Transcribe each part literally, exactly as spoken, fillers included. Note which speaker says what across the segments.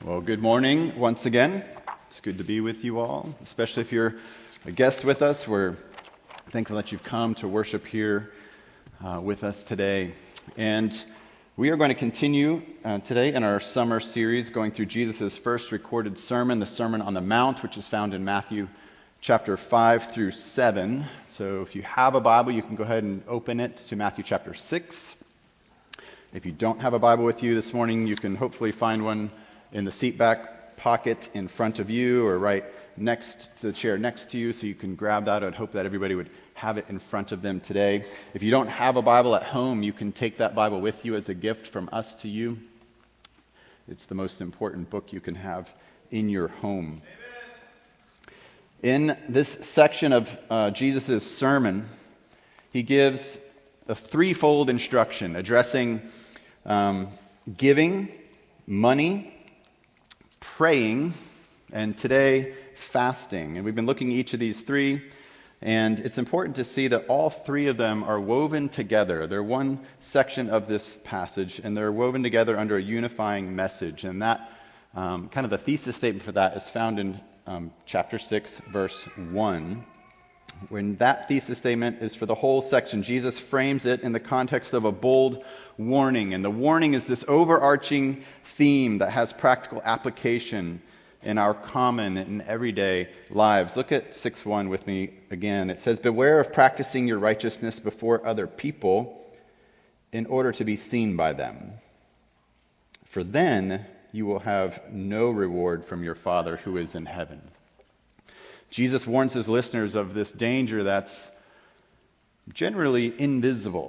Speaker 1: Well, good morning once again. It's good to be with you all, especially if you're a guest with us. We're thankful that you've come to worship here uh, with us today. And we are going to continue uh, today in our summer series going through Jesus' first recorded sermon, the Sermon on the Mount, which is found in Matthew chapter five through seven. So if you have a Bible, you can go ahead and open it to Matthew chapter six. If you don't have a Bible with you this morning, you can hopefully find one in the seat back pocket in front of you or right next to the chair next to you, so you can grab that. I'd hope that everybody would have it in front of them today. If you don't have a Bible at home, you can take that Bible with you as a gift from us to you. It's the most important book you can have in your home. Amen. In this section of uh, Jesus' sermon, he gives a threefold instruction addressing um, giving, money, praying, and today, fasting. And we've been looking at each of these three, and it's important to see that all three of them are woven together. They're one section of this passage, and they're woven together under a unifying message. And that, um, kind of the thesis statement for that is found in um, chapter six, verse one. When that thesis statement is for the whole section, Jesus frames it in the context of a bold warning. And the warning is this overarching theme that has practical application in our common and everyday lives. Look at six one with me again. It says, "Beware of practicing your righteousness before other people in order to be seen by them. For then you will have no reward from your Father who is in heaven." Jesus warns his listeners of this danger that's generally invisible.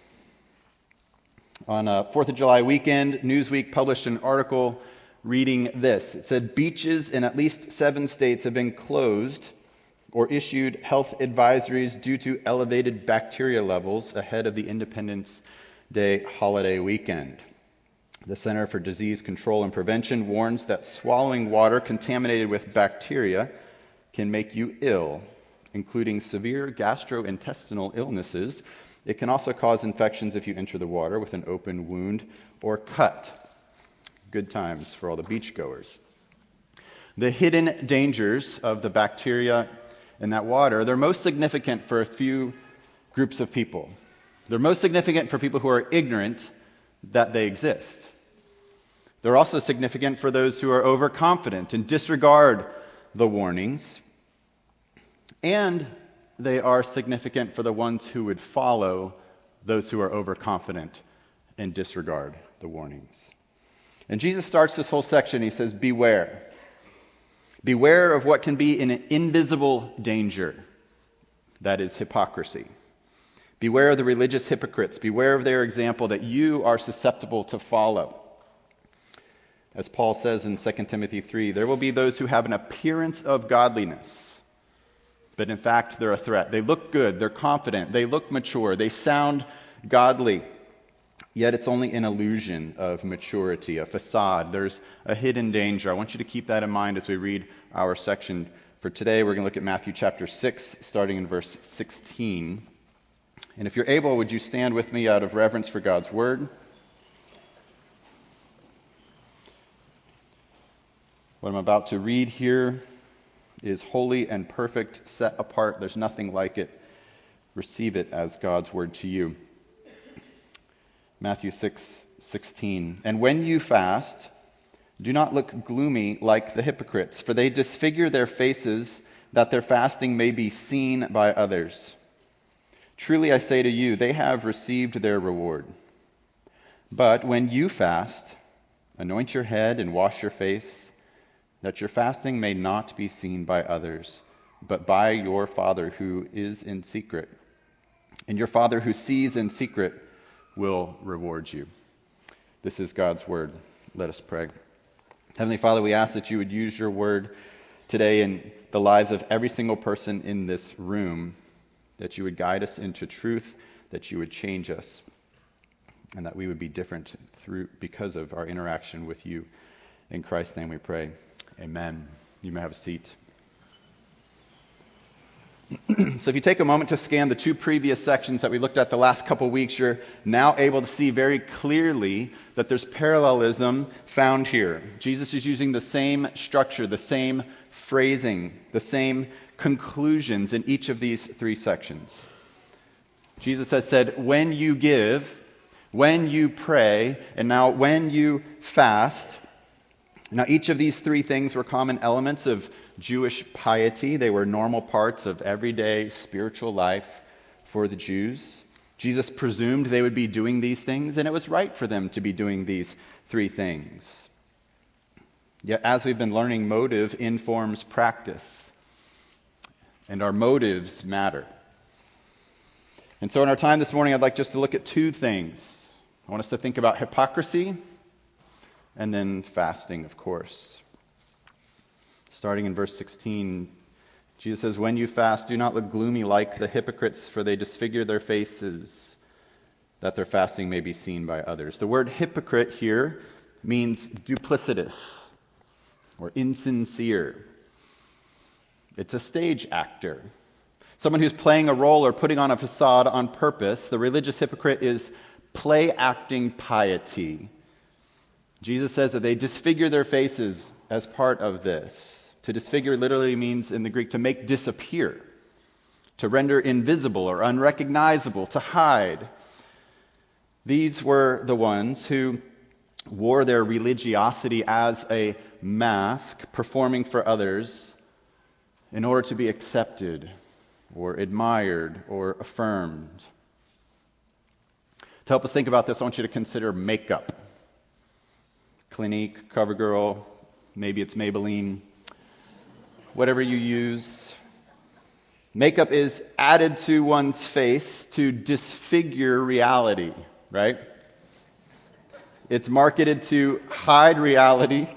Speaker 1: On a fourth of July weekend, Newsweek published an article reading this. It said, "Beaches in at least seven states have been closed or issued health advisories due to elevated bacteria levels ahead of the Independence Day holiday weekend. The Center for Disease Control and Prevention warns that swallowing water contaminated with bacteria can make you ill, including severe gastrointestinal illnesses. It can also cause infections if you enter the water with an open wound or cut." Good times for all the beachgoers. The hidden dangers of the bacteria in that water, they're most significant for a few groups of people. They're most significant for people who are ignorant that they exist. They're also significant for those who are overconfident and disregard the warnings. And they are significant for the ones who would follow those who are overconfident and disregard the warnings. And Jesus starts this whole section, he says, beware. Beware of what can be an invisible danger, that is hypocrisy. Beware of the religious hypocrites. Beware of their example that you are susceptible to follow. As Paul says in Second Timothy three, there will be those who have an appearance of godliness, but in fact, they're a threat. They look good, they're confident, they look mature, they sound godly, yet it's only an illusion of maturity, a facade. There's a hidden danger. I want you to keep that in mind as we read our section for today. We're going to look at Matthew chapter six, starting in verse sixteen. And if you're able, would you stand with me out of reverence for God's word? What I'm about to read here is holy and perfect, set apart. There's nothing like it. Receive it as God's word to you. Matthew six sixteen. "And when you fast, do not look gloomy like the hypocrites, for they disfigure their faces that their fasting may be seen by others. Truly I say to you, they have received their reward. But when you fast, anoint your head and wash your face, that your fasting may not be seen by others, but by your Father who is in secret. And your Father who sees in secret will reward you." This is God's word. Let us pray. Heavenly Father, we ask that you would use your word today in the lives of every single person in this room, that you would guide us into truth, that you would change us, and that we would be different through because of our interaction with you. In Christ's name we pray. Amen. You may have a seat. So if you take a moment to scan the two previous sections that we looked at the last couple weeks, you're now able to see very clearly that there's parallelism found here. Jesus is using the same structure, the same phrasing, the same conclusions in each of these three sections. Jesus has said, when you give, when you pray, and now when you fast. Now each of these three things were common elements of Jewish piety. They were normal parts of everyday spiritual life for the Jews. Jesus presumed they would be doing these things, and it was right for them to be doing these three things. Yet, as we've been learning, motive informs practice, and our motives matter. And so in our time this morning, I'd like just to look at two things. I want us to think about hypocrisy and then fasting, of course. Starting in verse sixteen, Jesus says, when you fast, do not look gloomy like the hypocrites, for they disfigure their faces, that their fasting may be seen by others. The word hypocrite here means duplicitous or insincere. It's a stage actor, someone who's playing a role or putting on a facade on purpose. The religious hypocrite is play-acting piety. Jesus says that they disfigure their faces as part of this. To disfigure literally means in the Greek to make disappear, to render invisible or unrecognizable, to hide. These were the ones who wore their religiosity as a mask, performing for others in order to be accepted or admired or affirmed. To help us think about this, I want you to consider makeup. Clinique, CoverGirl, maybe it's Maybelline, whatever you use. Makeup is added to one's face to disfigure reality, right? It's marketed to hide reality.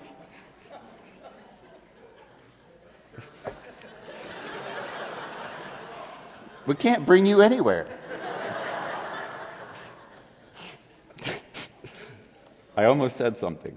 Speaker 1: We can't bring you anywhere. I almost said something.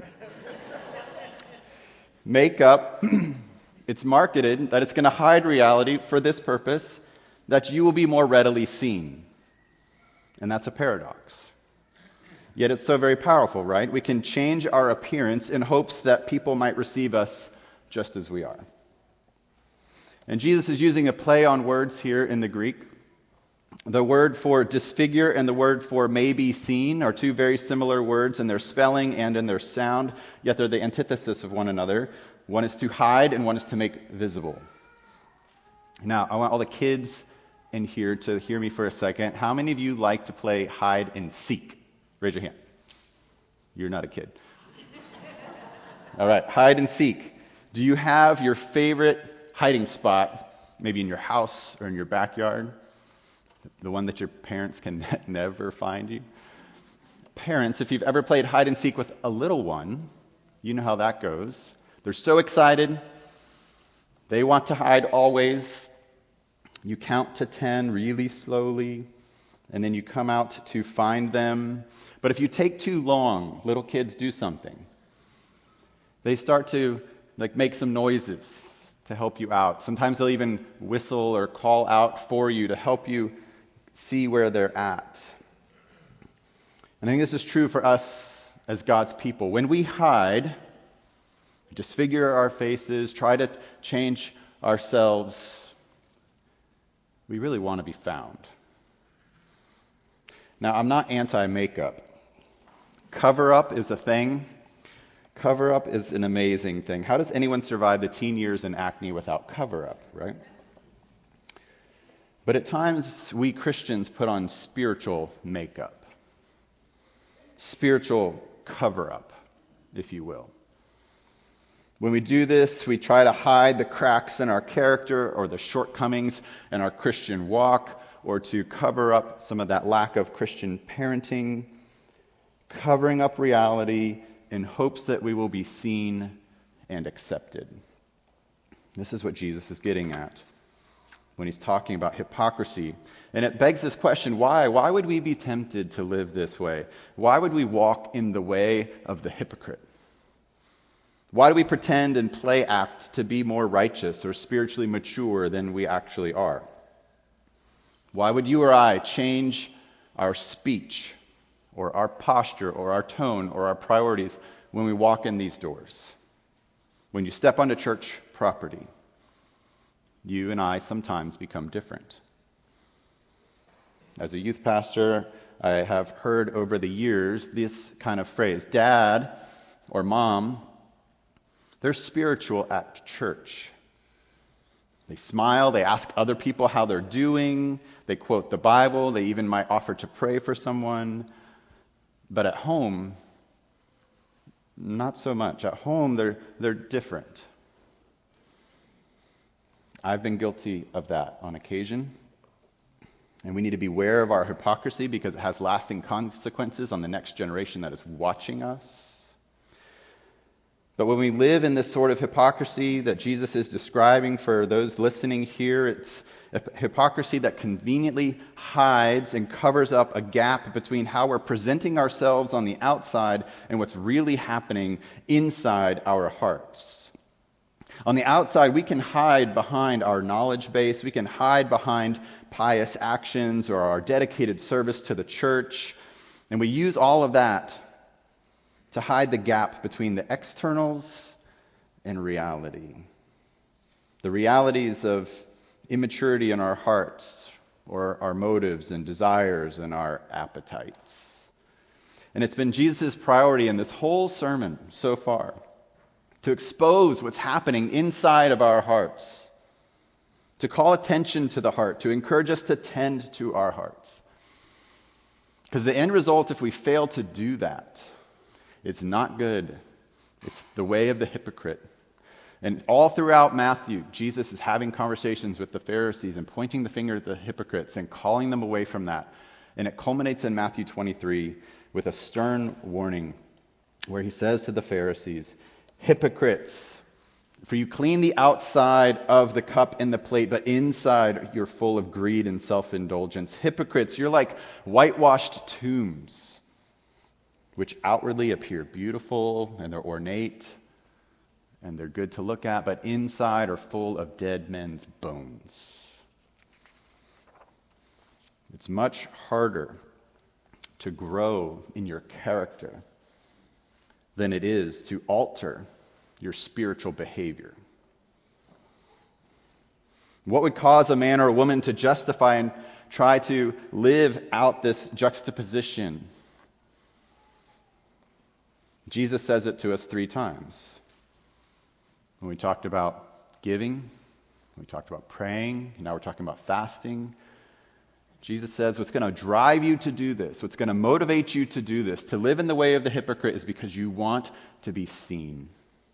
Speaker 1: Makeup, it's marketed that it's going to hide reality for this purpose, that you will be more readily seen. And that's a paradox. Yet it's so very powerful, right? We can change our appearance in hopes that people might receive us just as we are. And Jesus is using a play on words here in the Greek. The word for disfigure and the word for may be seen are two very similar words in their spelling and in their sound, yet they're the antithesis of one another. One is to hide and one is to make visible. Now, I want all the kids in here to hear me for a second. How many of you like to play hide and seek? Raise your hand. You're not a kid. All right, hide and seek. Do you have your favorite hiding spot, maybe in your house or in your backyard? The one that your parents can never find you? Parents, if you've ever played hide and seek with a little one, you know how that goes. They're so excited. They want to hide always. You count to ten really slowly, and then you come out to find them. But if you take too long, little kids do something. They start to like make some noises to help you out. Sometimes they'll even whistle or call out for you to help you see where they're at. And I think this is true for us as God's people. When we hide, disfigure our faces, try to change ourselves, we really want to be found. Now, I'm not anti-makeup. Cover-up is a thing. Cover-up is an amazing thing. How does anyone survive the teen years and acne without cover-up, right? But at times, we Christians put on spiritual makeup. Spiritual cover-up, if you will. When we do this, we try to hide the cracks in our character or the shortcomings in our Christian walk, or to cover up some of that lack of Christian parenting, covering up reality in hopes that we will be seen and accepted. This is what Jesus is getting at when he's talking about hypocrisy. And it begs this question, why? Why would we be tempted to live this way? Why would we walk in the way of the hypocrite? Why do we pretend and play act to be more righteous or spiritually mature than we actually are? Why would you or I change our speech or our posture or our tone or our priorities when we walk in these doors? When you step onto church property, you and I sometimes become different. As a youth pastor, I have heard over the years this kind of phrase: Dad or Mom, they're spiritual at church. They smile, they ask other people how they're doing, they quote the Bible, they even might offer to pray for someone. But at home, not so much. At home, they're they're different. I've been guilty of that on occasion. And we need to be aware of our hypocrisy because it has lasting consequences on the next generation that is watching us. But when we live in this sort of hypocrisy that Jesus is describing for those listening here, it's a hypocrisy that conveniently hides and covers up a gap between how we're presenting ourselves on the outside and what's really happening inside our hearts. On the outside, we can hide behind our knowledge base, we can hide behind pious actions or our dedicated service to the church, and we use all of that to hide the gap between the externals and reality. The realities of immaturity in our hearts, or our motives and desires and our appetites. And it's been Jesus' priority in this whole sermon so far to expose what's happening inside of our hearts, to call attention to the heart, to encourage us to tend to our hearts. Because the end result, if we fail to do that, it's not good. It's the way of the hypocrite. And all throughout Matthew, Jesus is having conversations with the Pharisees and pointing the finger at the hypocrites and calling them away from that. And it culminates in Matthew twenty-three with a stern warning where he says to the Pharisees, "Hypocrites, for you clean the outside of the cup and the plate, but inside you're full of greed and self-indulgence. Hypocrites, you're like whitewashed tombs, which outwardly appear beautiful and they're ornate and they're good to look at, but inside are full of dead men's bones." It's much harder to grow in your character than it is to alter your spiritual behavior. What would cause a man or a woman to justify and try to live out this juxtaposition? Jesus says it to us three times. When we talked about giving, we talked about praying, and now we're talking about fasting. Jesus says what's going to drive you to do this, what's going to motivate you to do this, to live in the way of the hypocrite, is because you want to be seen.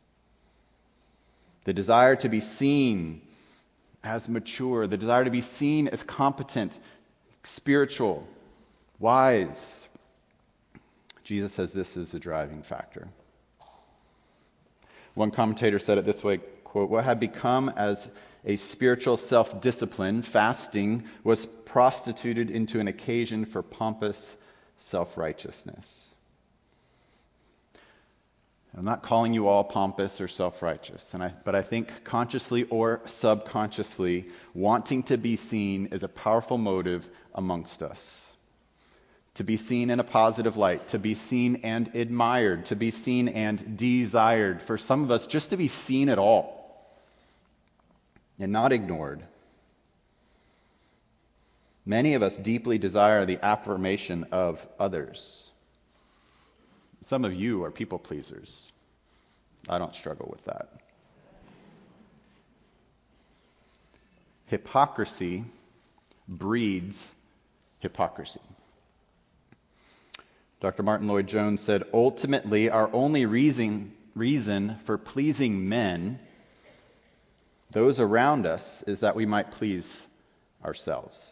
Speaker 1: The desire to be seen as mature, the desire to be seen as competent, spiritual, wise. Jesus says this is a driving factor. One commentator said it this way, quote, "What had become as a spiritual self-discipline, fasting, was prostituted into an occasion for pompous self-righteousness." I'm not calling you all pompous or self-righteous, and I, but I think consciously or subconsciously, wanting to be seen is a powerful motive amongst us. To be seen in a positive light, to be seen and admired, to be seen and desired. For some of us, just to be seen at all and not ignored. Many of us deeply desire the affirmation of others. Some of you are people pleasers. I don't struggle with that. Hypocrisy breeds hypocrisy. Doctor Martin Lloyd-Jones said, "Ultimately, our only reason, reason for pleasing men, those around us, is that we might please ourselves."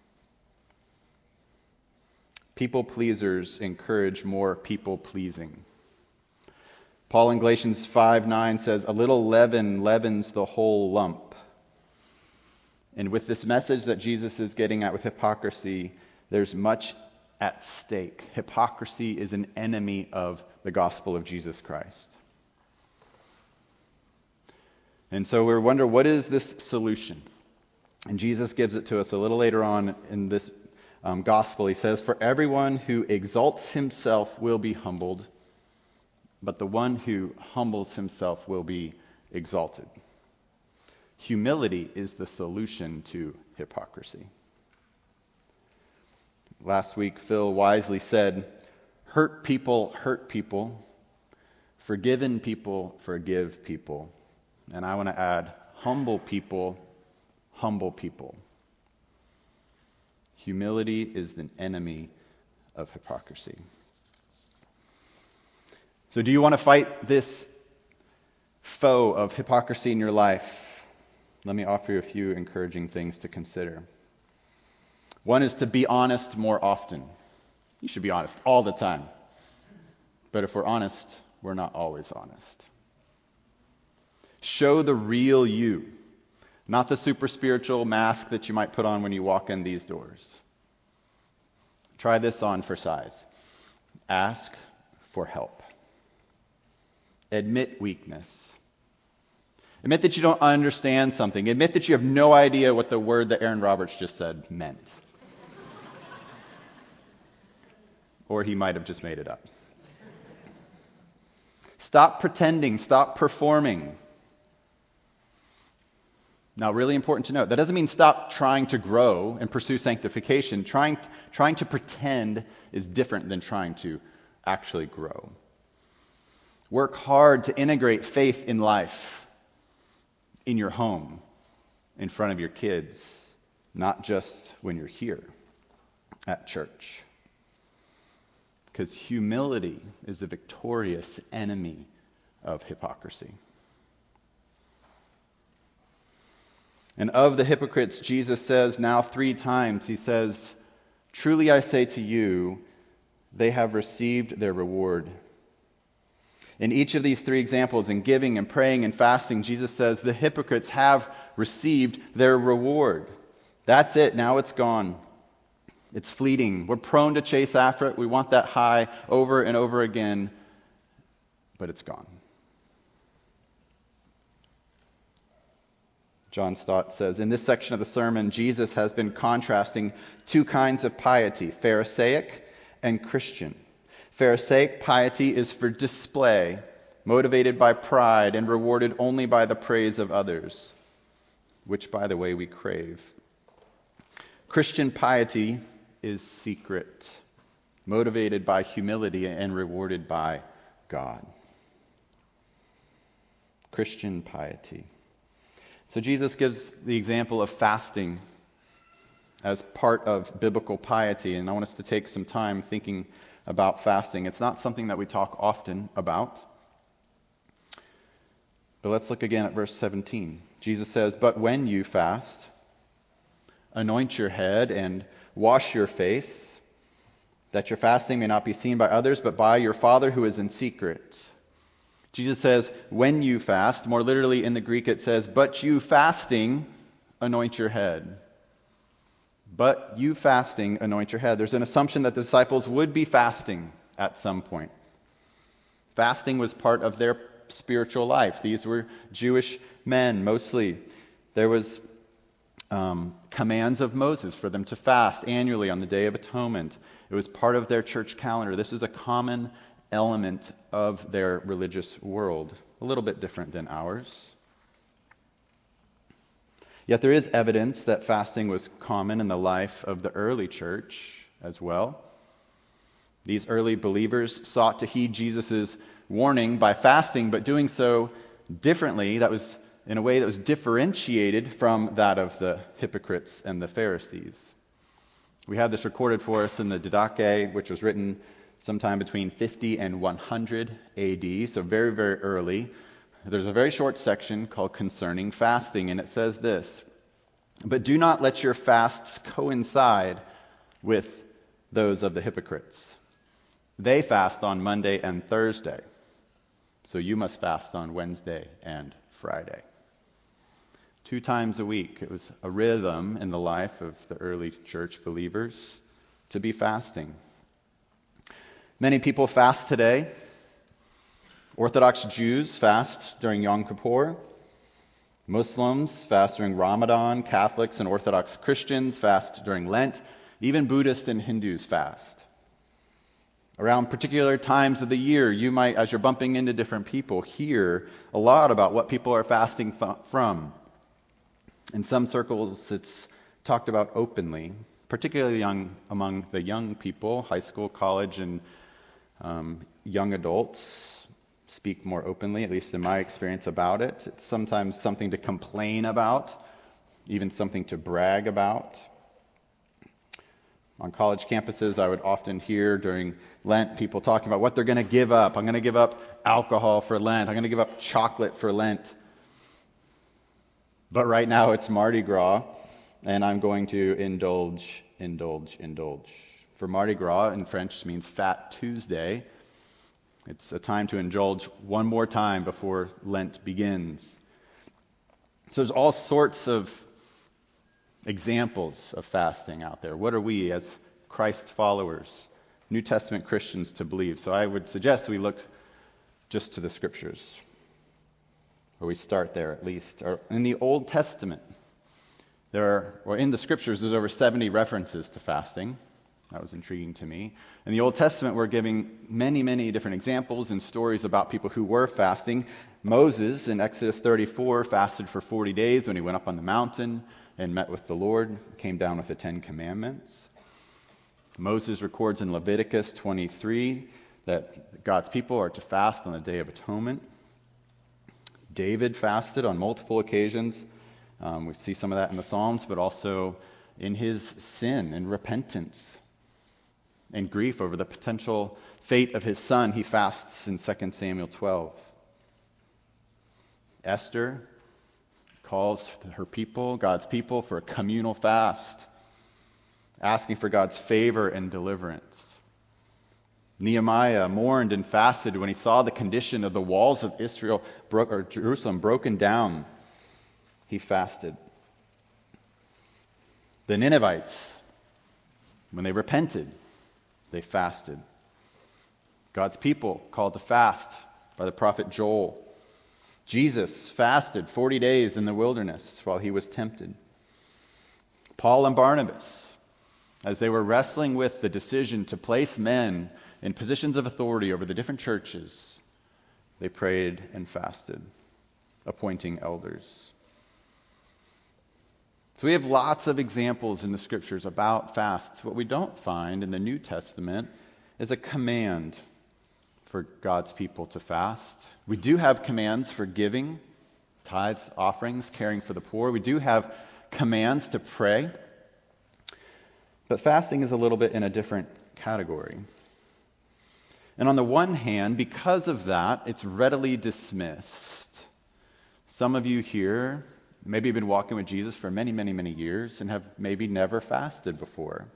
Speaker 1: People pleasers encourage more people pleasing. Paul in Galatians five nine says, "A little leaven leavens the whole lump." And with this message that Jesus is getting at with hypocrisy, there's much at stake. Hypocrisy is an enemy of the gospel of Jesus Christ. And so we wonder, what is this solution? And Jesus gives it to us a little later on in this um, gospel. He says, "For everyone who exalts himself will be humbled, but the one who humbles himself will be exalted." Humility is the solution to hypocrisy. Last week, Phil wisely said, "Hurt people hurt people. Forgiven people forgive people." And I want to add, humble people humble people. Humility is the enemy of hypocrisy. So do you want to fight this foe of hypocrisy in your life? Let me offer you a few encouraging things to consider. One is to be honest more often. You should be honest all the time. But if we're honest, we're not always honest. Show the real you, not the super spiritual mask that you might put on when you walk in these doors. Try this on for size. Ask for help. Admit weakness. Admit that you don't understand something. Admit that you have no idea what the word that Aaron Roberts just said meant. Or he might have just made it up. Stop pretending. Stop performing. Now, really important to note, that doesn't mean stop trying to grow and pursue sanctification. Trying, trying to pretend is different than trying to actually grow. Work hard to integrate faith in life, in your home, in front of your kids, not just when you're here at church. Because humility is the victorious enemy of hypocrisy. And of the hypocrites, Jesus says now three times, he says, "Truly I say to you, they have received their reward." In each of these three examples, in giving and praying and fasting, Jesus says the hypocrites have received their reward. That's it. Now it's gone. It's fleeting. We're prone to chase after it. We want that high over and over again, but it's gone. John Stott says, in this section of the sermon, Jesus has been contrasting two kinds of piety, Pharisaic and Christian. Pharisaic piety is for display, motivated by pride and rewarded only by the praise of others, which, by the way, we crave. Christian piety is secret, motivated by humility and rewarded by God. Christian piety. So Jesus gives the example of fasting as part of biblical piety, and I want us to take some time thinking about fasting. It's not something that we talk often about, but let's look again at verse seventeen. Jesus says, "But when you fast, anoint your head and wash your face, that your fasting may not be seen by others, but by your Father who is in secret." Jesus says, when you fast. More literally in the Greek it says, but you fasting, anoint your head. But you fasting, anoint your head. There's an assumption that the disciples would be fasting at some point. Fasting was part of their spiritual life. These were Jewish men, mostly. There was um, commands of Moses for them to fast annually on the Day of Atonement. It was part of their church calendar. This is a common element of their religious world, a little bit different than ours. Yet there is evidence that fasting was common in the life of the early church as well. These early believers sought to heed Jesus' warning by fasting, but doing so differently. That was in a way that was differentiated from that of the hypocrites and the Pharisees. We have this recorded for us in the Didache, which was written sometime between fifty and one hundred A D, so very, very early. There's a very short section called Concerning Fasting, and it says this: "But do not let your fasts coincide with those of the hypocrites. They fast on Monday and Thursday, so you must fast on Wednesday and Friday." Two times a week. It was a rhythm in the life of the early church believers to be fasting. Many people fast today. Orthodox Jews fast during Yom Kippur. Muslims fast during Ramadan, Catholics and Orthodox Christians fast during Lent, even Buddhists and Hindus fast. Around particular times of the year, you might, as you're bumping into different people, hear a lot about what people are fasting f- from. In some circles, it's talked about openly, particularly young, among the young people, high school, college, and um, young adults speak more openly, at least in my experience, about it. It's sometimes something to complain about, even something to brag about. On college campuses, I would often hear during Lent people talking about what they're going to give up. I'm going to give up alcohol for Lent. I'm going to give up chocolate for Lent. But right now it's Mardi Gras, and I'm going to indulge, indulge, indulge. For Mardi Gras in French means Fat Tuesday. It's a time to indulge one more time before Lent begins. So there's all sorts of examples of fasting out there. What are we as Christ followers, New Testament Christians, to believe? So I would suggest we look just to the Scriptures, or we start there at least. Or in the Old Testament, there are, or in the Scriptures, there's over seventy references to fasting. That was intriguing to me. In the Old Testament, we're giving many, many different examples and stories about people who were fasting. Moses, in Exodus thirty-four, fasted for forty days when he went up on the mountain and met with the Lord, came down with the Ten Commandments. Moses records in Leviticus twenty-three that God's people are to fast on the Day of Atonement. David fasted on multiple occasions. Um, we see some of that in the Psalms, but also in his sin and repentance and grief over the potential fate of his son. He fasts in Second Samuel twelve. Esther calls her people, God's people, for a communal fast, asking for God's favor and deliverance. Nehemiah mourned and fasted when he saw the condition of the walls of Israel bro- or Jerusalem broken down. He fasted. The Ninevites, when they repented, they fasted. God's people called to fast by the prophet Joel. Jesus fasted forty days in the wilderness while he was tempted. Paul and Barnabas, as they were wrestling with the decision to place men in positions of authority over the different churches, they prayed and fasted, appointing elders. So we have lots of examples in the Scriptures about fasts. What we don't find in the New Testament is a command for God's people to fast. We do have commands for giving, tithes, offerings, caring for the poor. We do have commands to pray. But fasting is a little bit in a different category. And on the one hand, because of that, it's readily dismissed. Some of you here maybe have been walking with Jesus for many, many, many years and have maybe never fasted before.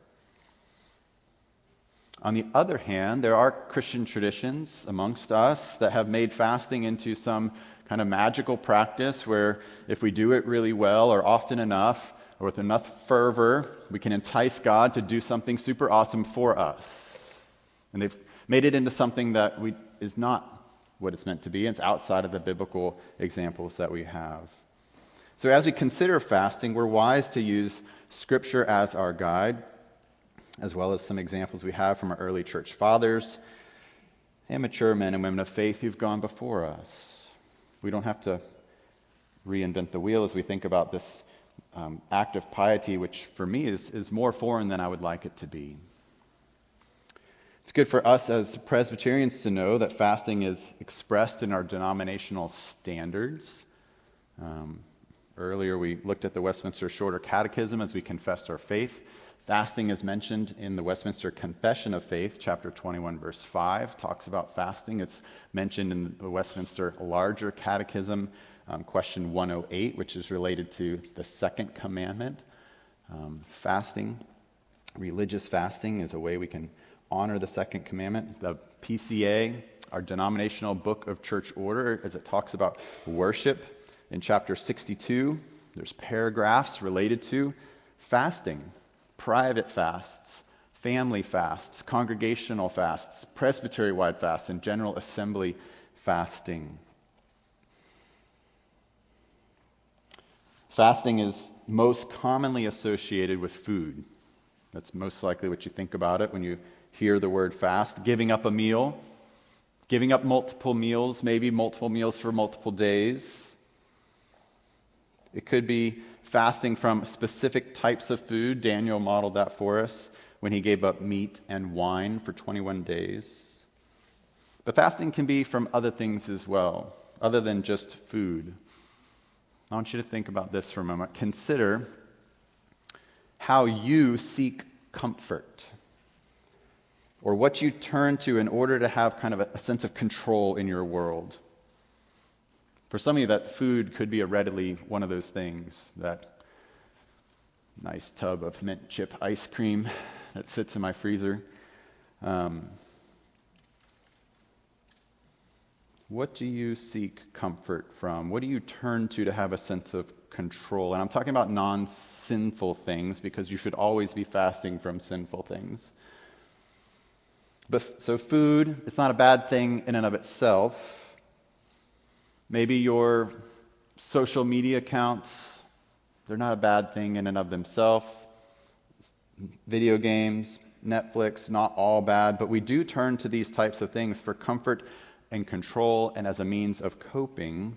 Speaker 1: On the other hand, there are Christian traditions amongst us that have made fasting into some kind of magical practice where if we do it really well or often enough or with enough fervor, we can entice God to do something super awesome for us. And they've made it into something that we, is not what it's meant to be. It's outside of the biblical examples that we have. So as we consider fasting, we're wise to use Scripture as our guide, as well as some examples we have from our early church fathers and mature men and women of faith who've gone before us. We don't have to reinvent the wheel as we think about this um, act of piety, which for me is, is more foreign than I would like it to be. It's good for us as Presbyterians to know that fasting is expressed in our denominational standards. Um, earlier we looked at the Westminster Shorter Catechism as we confessed our faith. Fasting is mentioned in the Westminster Confession of Faith, chapter twenty-one, verse five, talks about fasting. It's mentioned in the Westminster Larger Catechism, um, question one oh eight, which is related to the second commandment. Um, fasting, religious fasting, is a way we can honor the second commandment. The P C A, our denominational book of church order, as it talks about worship, in chapter sixty-two, there's paragraphs related to fasting. Private fasts, family fasts, congregational fasts, presbytery-wide fasts, and general assembly fasting. Fasting is most commonly associated with food. That's most likely what you think about it when you hear the word fast. Giving up a meal, giving up multiple meals, maybe multiple meals for multiple days. It could be fasting from specific types of food. Daniel modeled that for us when he gave up meat and wine for twenty-one days. But fasting can be from other things as well, other than just food. I want you to think about this for a moment. Consider how you seek comfort, or what you turn to in order to have kind of a, a sense of control in your world. For some of you, that food could be a readily one of those things, that nice tub of mint chip ice cream that sits in my freezer. Um, what do you seek comfort from? What do you turn to to have a sense of control? And I'm talking about non-sinful things, because you should always be fasting from sinful things. But so food, it's not a bad thing in and of itself. Maybe your social media accounts, they're not a bad thing in and of themselves. Video games, Netflix, not all bad, but we do turn to these types of things for comfort and control and as a means of coping.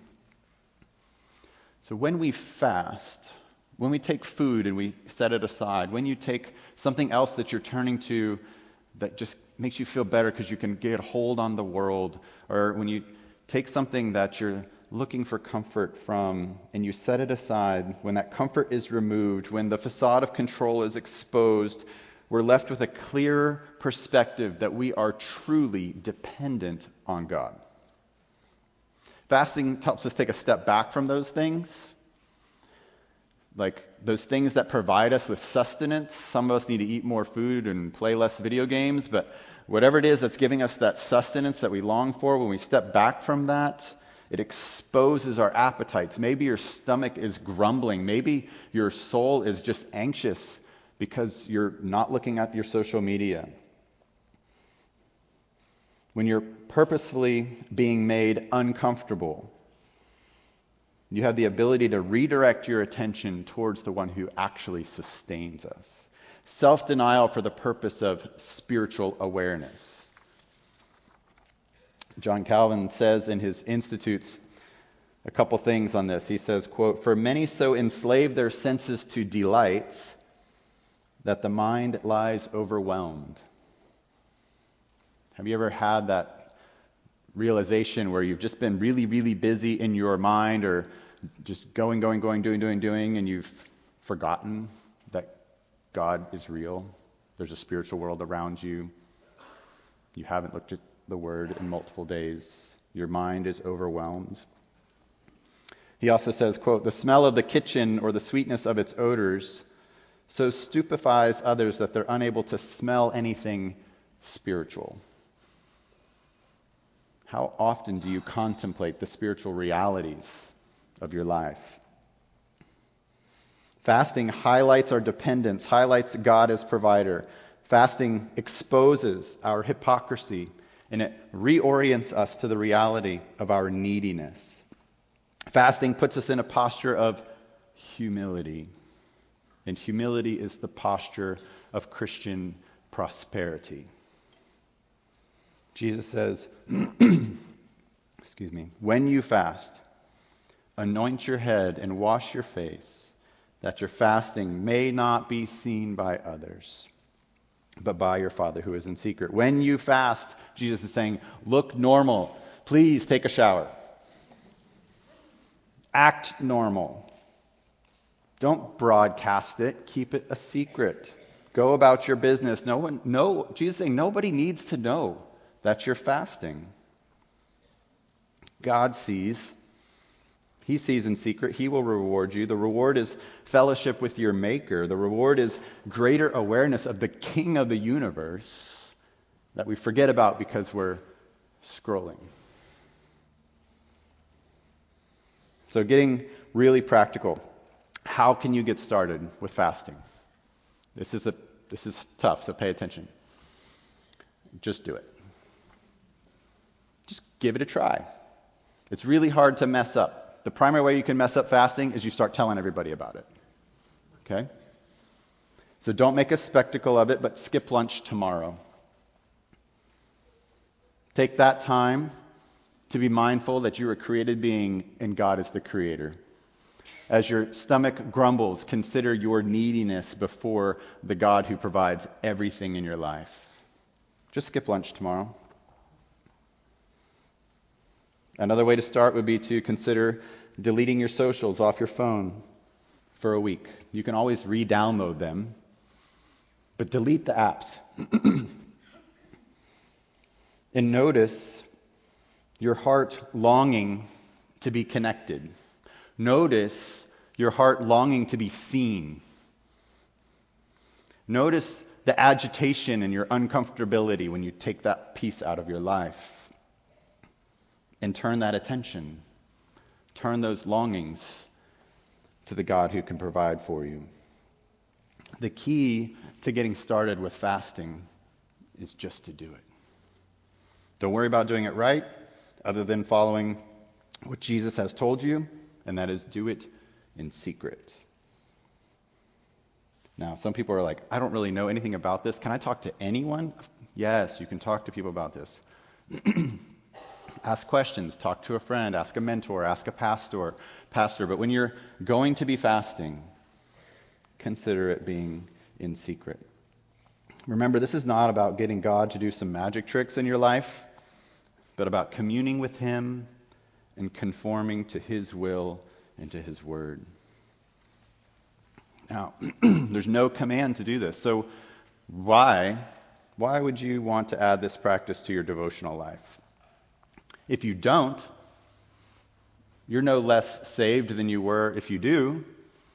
Speaker 1: So when we fast, when we take food and we set it aside, when you take something else that you're turning to that just makes you feel better because you can get a hold on the world, or when you take something that you're looking for comfort from and you set it aside, when that comfort is removed, when the facade of control is exposed, we're left with a clear perspective that we are truly dependent on God. Fasting helps us take a step back from those things, like those things that provide us with sustenance. Some of us need to eat more food and play less video games, but whatever it is that's giving us that sustenance that we long for, when we step back from that, it exposes our appetites. Maybe your stomach is grumbling. Maybe your soul is just anxious because you're not looking at your social media. When you're purposefully being made uncomfortable, you have the ability to redirect your attention towards the one who actually sustains us. Self-denial for the purpose of spiritual awareness. John Calvin says in his Institutes a couple things on this. He says, quote, "For many so enslave their senses to delights that the mind lies overwhelmed." Have you ever had that realization where you've just been really, really busy in your mind, or just going, going, going, doing, doing, doing, and you've forgotten that God is real? There's a spiritual world around you. You haven't looked at the Word in multiple days. Your mind is overwhelmed. He also says, quote, "The smell of the kitchen or the sweetness of its odors so stupefies others that they're unable to smell anything spiritual." How often do you contemplate the spiritual realities of your life? Fasting highlights our dependence, highlights God as provider. Fasting exposes our hypocrisy, and it reorients us to the reality of our neediness. Fasting puts us in a posture of humility, and humility is the posture of Christian prosperity. Jesus says, excuse me, "When you fast, anoint your head and wash your face, that your fasting may not be seen by others, but by your Father who is in secret." When you fast, Jesus is saying, look normal. Please take a shower. Act normal. Don't broadcast it. Keep it a secret. Go about your business. No one, no, Jesus is saying nobody needs to know that you're fasting. God sees. He sees in secret. He will reward you. The reward is fellowship with your Maker. The reward is greater awareness of the King of the universe that we forget about because we're scrolling. So getting really practical. How can you get started with fasting? This is a this is tough, so pay attention. Just do it. Just give it a try. It's really hard to mess up. the primary way you can mess up fasting is you start telling everybody about it. Okay? So don't make a spectacle of it, but skip lunch tomorrow. Take that time to be mindful that you're a created being and God is the creator. As your stomach grumbles, consider your neediness before the God who provides everything in your life. Just skip lunch tomorrow. Another way to start would be to consider deleting your socials off your phone for a week. You can always re-download them, but delete the apps. And notice your heart longing to be connected. Notice your heart longing to be seen. Notice the agitation and your uncomfortability when you take that piece out of your life. And turn that attention, turn those longings to the God who can provide for you. The key to getting started with fasting is just to do it. Don't worry about doing it right, other than following what Jesus has told you, and that is do it in secret. Now, some people are like, I don't really know anything about this. Can I talk to anyone? Yes, you can talk to people about this. Ask questions, talk to a friend, ask a mentor, ask a pastor, pastor. But when you're going to be fasting, consider it being in secret. Remember, this is not about getting God to do some magic tricks in your life, but about communing with Him and conforming to His will and to His word. Now, there's no command to do this. So why, why would you want to add this practice to your devotional life? If you don't, you're no less saved than you were if you do.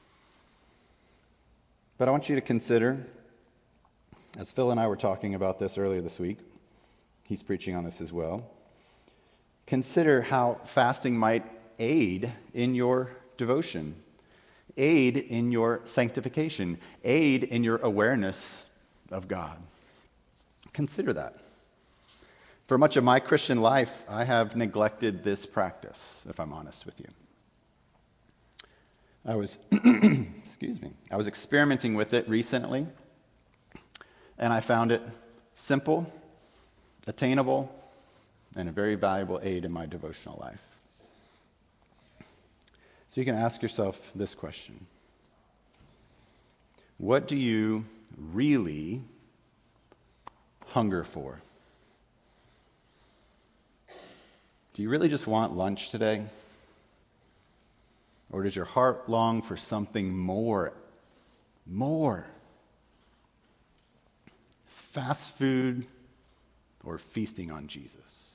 Speaker 1: But I want you to consider, as Phil and I were talking about this earlier this week, he's preaching on this as well, consider how fasting might aid in your devotion, aid in your sanctification, aid in your awareness of God. Consider that. For much of my Christian life, I have neglected this practice, if I'm honest with you. I was, excuse me, I was experimenting with it recently, and I found it simple, attainable, and a very valuable aid in my devotional life. So you can ask yourself this question. What do you really hunger for? Do you really just want lunch today? Or does your heart long for something more? More. Fast food or feasting on Jesus?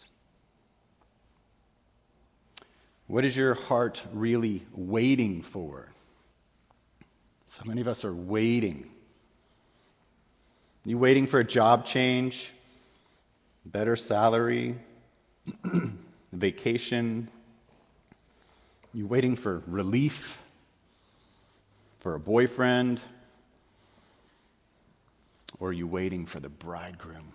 Speaker 1: What is your heart really waiting for? So many of us are waiting. You waiting for a job change, better salary, vacation? You waiting for relief, for a boyfriend? Or are you waiting for the bridegroom?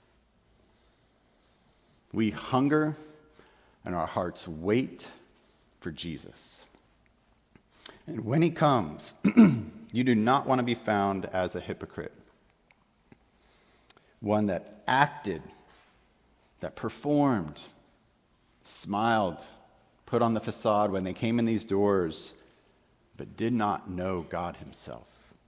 Speaker 1: We hunger and our hearts wait for Jesus. And when he comes, you do not want to be found as a hypocrite. One that acted, that performed, smiled, put on the facade when they came in these doors, but did not know God himself.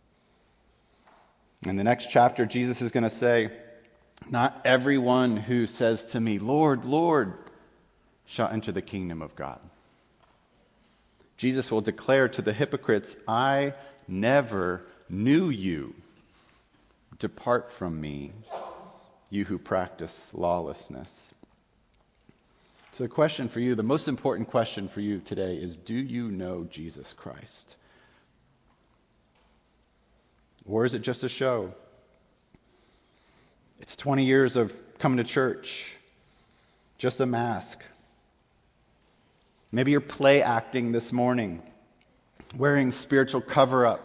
Speaker 1: In the next chapter, Jesus is going to say, not everyone who says to me, Lord, Lord, shall enter the kingdom of God. Jesus will declare to the hypocrites, I never knew you. Depart from me, you who practice lawlessness. So the question for you, the most important question for you today is, do you know Jesus Christ? Or is it just a show? It's twenty years of coming to church, just a mask. Maybe you're play acting this morning, wearing spiritual cover-up.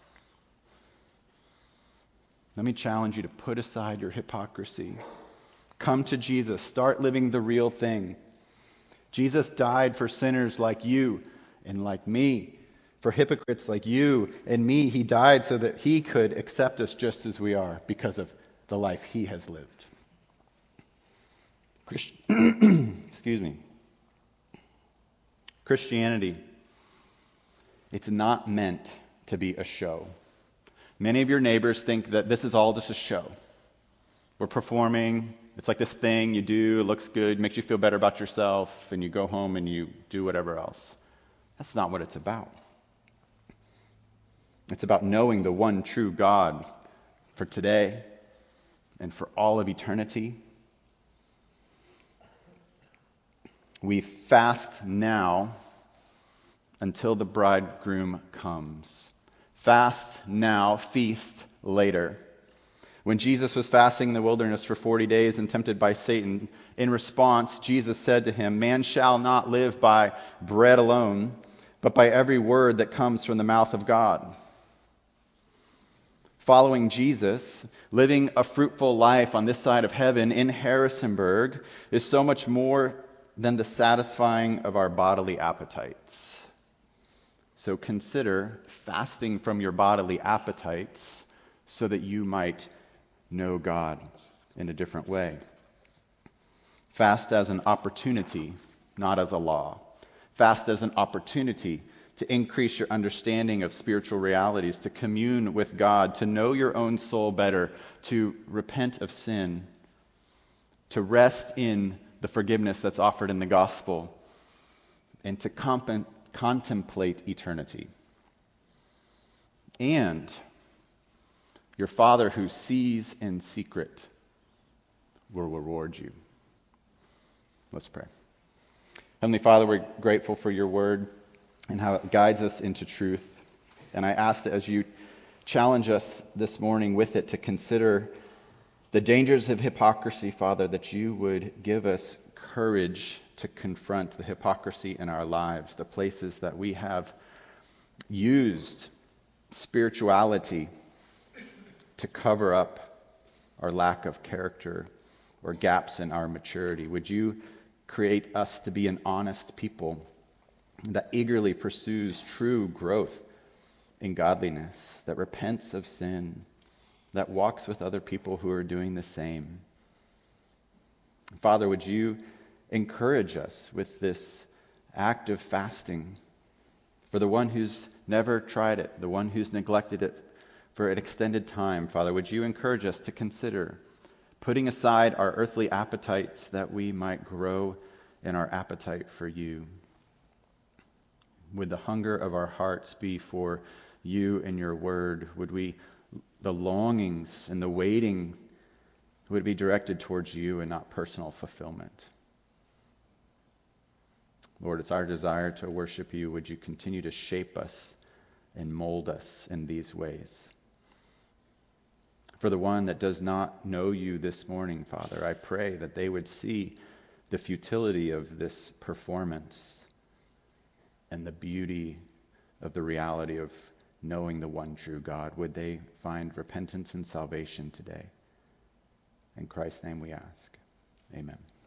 Speaker 1: Let me challenge you to put aside your hypocrisy. Come to Jesus. Start living the real thing. Jesus died for sinners like you and like me, for hypocrites like you and me. He died so that he could accept us just as we are because of the life he has lived. Christ- Excuse me. Christianity, it's not meant to be a show. Many of your neighbors think that this is all just a show. We're performing. It's like this thing you do, it looks good, makes you feel better about yourself, and you go home and you do whatever else. That's not what it's about. It's about knowing the one true God for today and for all of eternity. We fast now until the bridegroom comes. Fast now, feast later. When Jesus was fasting in the wilderness for forty days and tempted by Satan, in response, Jesus said to him, "Man shall not live by bread alone, but by every word that comes from the mouth of God." Following Jesus, living a fruitful life on this side of heaven in Harrisonburg is so much more than the satisfying of our bodily appetites. So consider fasting from your bodily appetites so that you might know God in a different way. Fast as an opportunity, not as a law. Fast as an opportunity to increase your understanding of spiritual realities, to commune with God, to know your own soul better, to repent of sin, to rest in the forgiveness that's offered in the gospel, and to comp- contemplate eternity. And your Father who sees in secret will reward you. Let's pray. Heavenly Father, we're grateful for your word and how it guides us into truth. And I ask that as you challenge us this morning with it to consider the dangers of hypocrisy, Father, that you would give us courage to confront the hypocrisy in our lives, the places that we have used spirituality to cover up our lack of character or gaps in our maturity. Would you create us to be an honest people that eagerly pursues true growth in godliness, that repents of sin, that walks with other people who are doing the same? Father, would you encourage us with this act of fasting for the one who's never tried it, the one who's neglected it for an extended time? Father, would you encourage us to consider putting aside our earthly appetites that we might grow in our appetite for you? Would the hunger of our hearts be for you and your word? Would we, the longings and the waiting, would be directed towards you and not personal fulfillment? Lord, it's our desire to worship you. Would you continue to shape us and mold us in these ways? For the one that does not know you this morning, Father, I pray that they would see the futility of this performance and the beauty of the reality of knowing the one true God. Would they find repentance and salvation today? In Christ's name we ask. Amen.